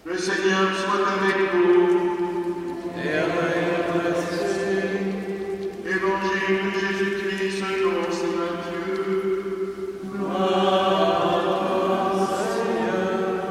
Le Seigneur soit avec vous. Et avec votre esprit. Évangile de Jésus-Christ selon saint Matthieu. Gloire à toi, Seigneur.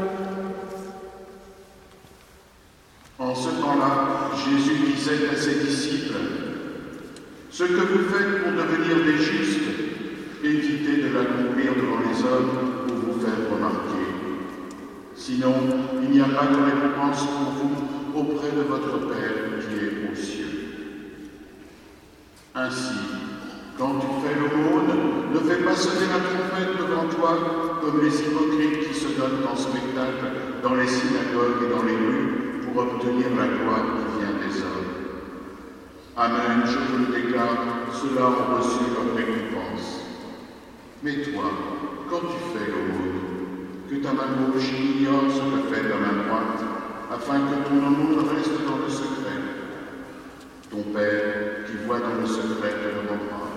En ce temps-là, Jésus disait à ses disciples, « Ce que vous faites pour devenir des justes, évitez de l'accomplir devant les hommes pour vous faire remarquer. Sinon, il n'y a pas de récompense pour vous auprès de votre Père qui est aux cieux. Ainsi, quand tu fais l'aumône, ne fais pas sonner la trompette devant toi comme les hypocrites qui se donnent en spectacle dans les synagogues et dans les rues pour obtenir la gloire qui vient des hommes. Amen, je vous le déclare, ceux-là ont reçu leur récompense. Mais toi, quand tu fais l'aumône, que ta main gauche ignore ce que fait ta main droite, afin que ton amour reste dans le secret. Ton Père, qui voit dans le secret, te le rendra.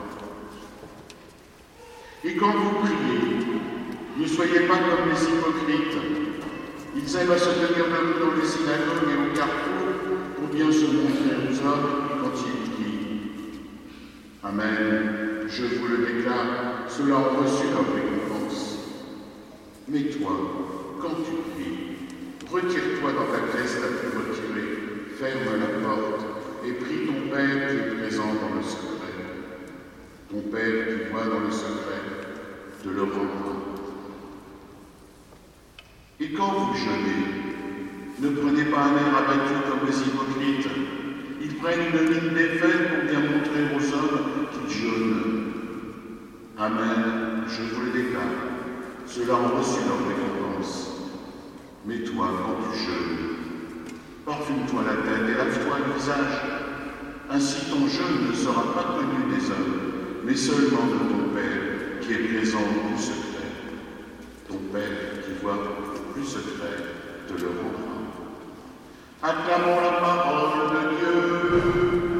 Et quand vous priez, ne soyez pas comme les hypocrites. Ils aiment à se tenir debout dans les synagogues et au carrefour pour bien se montrer aux hommes quand ils prient. Amen, je vous le déclare, ceux-là ont reçu leur récompense. Mais toi, quand tu pries, retire-toi dans ta pièce la plus retirée, ferme la porte et prie ton Père qui est présent dans le secret. Ton Père qui voit dans le secret te le rendra. Et quand vous jeûnez, ne prenez pas un air abattu comme les hypocrites. Ils prennent une mine défaite pour bien montrer aux hommes qu'ils jeûnent. Amen, je vous le déclare. Ceux-là ont reçu leur récompense. Mais toi, quand tu jeûnes, parfume-toi la tête et lave-toi le visage. Ainsi ton jeûne ne sera pas connu des hommes, mais seulement de ton Père qui est présent au plus secret. Ton Père qui voit au plus secret te le rendra. Acclamons la parole de Dieu.